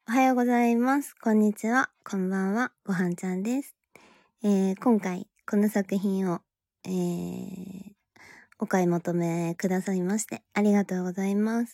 おはようございます。こんにちは。こんばんは。ごはんちゃんです。今回、この作品を、お買い求めくださいまして、ありがとうございます。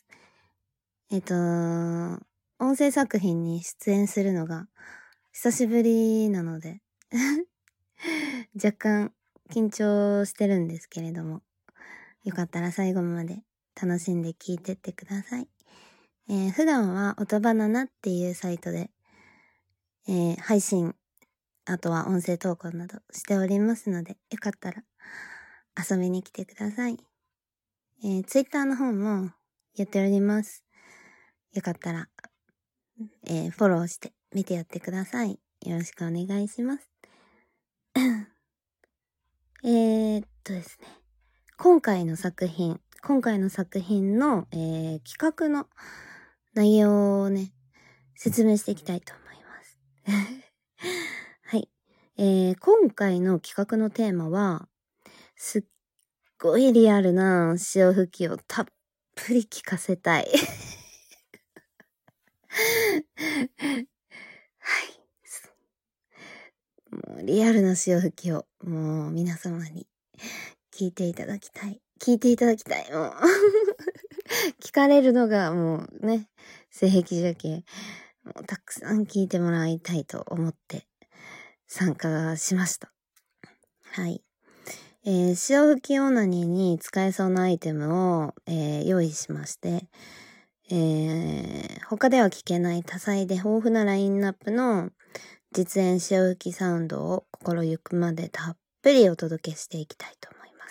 音声作品に出演するのが、久しぶりなので、若干緊張してるんですけれども、よかったら最後まで楽しんで聞いてってください。普段は音バナナっていうサイトで、配信、あとは音声投稿などしておりますので、よかったら遊びに来てください。Twitter の方もやっております。よかったら、フォローして見てやってください。よろしくお願いします。ですね。今回の作品の、企画の内容をね、説明していきたいと思います。はい。今回の企画のテーマは、すっごいリアルな潮吹きをたっぷり聞かせたい。はい。もうリアルな潮吹きを、もう皆様に聞いていただきたい。もう。聞かれるのがもうね、性癖じゃけ、もうたくさん聞いてもらいたいと思って参加しました。はい。潮吹きオナニーに使えそうなアイテムを、用意しまして、他では聞けない多彩で豊富なラインナップの実演潮吹きサウンドを心ゆくまでたっぷりお届けしていきたいと思います。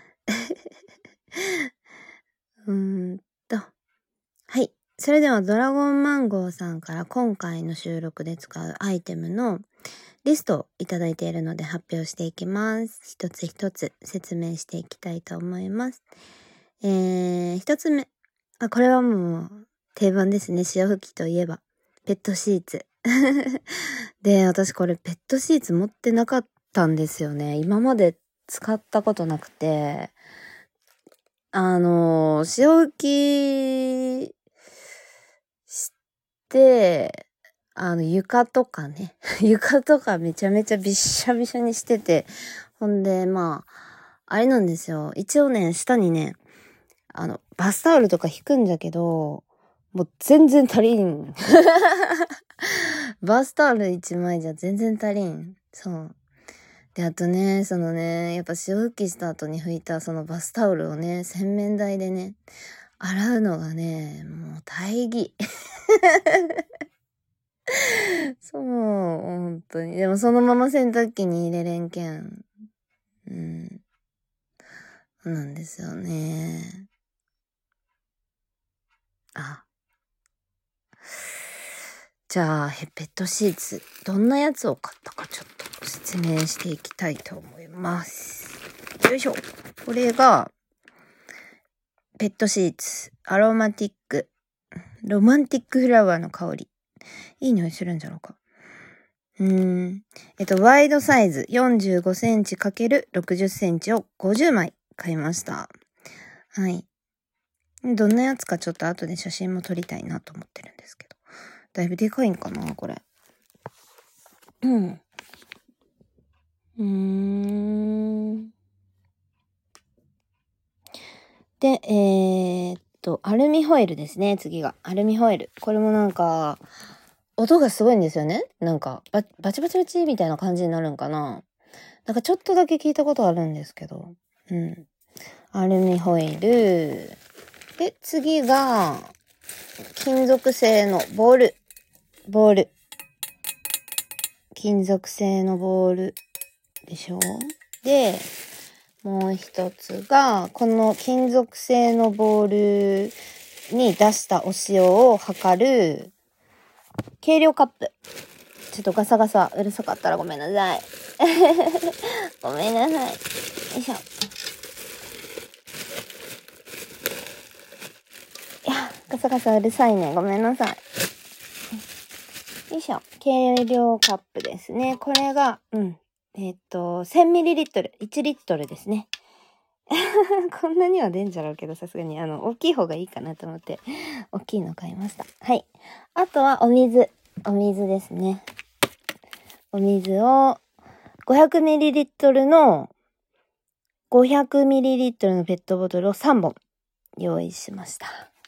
はい。それではドラゴンマンゴーさんから今回の収録で使うアイテムのリストをいただいているので発表していきます。一つ一つ説明していきたいと思います。一つ目。これはもう定番ですね。潮吹きといえば。ペットシーツ。で、私これペットシーツ持ってなかったんですよね。今まで使ったことなくて。潮吹きして、床とかね。床とかめちゃめちゃびっしゃびしゃにしてて。ほんで、あれなんですよ。一応ね、下にね、バスタオルとか引くんだけど、もう全然足りん。バスタオル一枚じゃ全然足りん。そう。で、あとね、やっぱ潮吹きした後に拭いたそのバスタオルをね、洗面台でね、洗うのがね、もう大義。そう、本当に。でもそのまま洗濯機に入れれんけん。そうなんですよね。じゃあ、ペットシーツ、どんなやつを買ったかちょっと説明していきたいと思います。よいしょ。これが、ペットシーツ、ロマンティックフラワーの香り。いい匂いするんじゃろうか。ワイドサイズ45センチ ×60 センチを50枚買いました。はい。どんなやつかちょっと後で写真も撮りたいなと思ってるんですけど。だいぶでかいんかな、これ。で、アルミホイルですね、次が。アルミホイル。これもなんか、音がすごいんですよね。なんか、バチバチバチみたいな感じになるんかな。なんかちょっとだけ聞いたことあるんですけど。アルミホイル。で、次が、金属製のボール。金属製のボールでしょ。で、もう一つが、この金属製のボールに出したお塩を測る計量カップ。ちょっとガサガサうるさかったらごめんなさい。ごめんなさい。よいしょ。いや、ガサガサうるさいね。ごめんなさい。よいしょ。計量カップですね。これが、1000ml、1リットルですね。 こんなには出んじゃろうけど、さすがに、大きい方がいいかなと思って、大きいの買いました。はい。あとは、お水。お水ですね。お水を、500ml の、500ml のペットボトルを3本用意しました。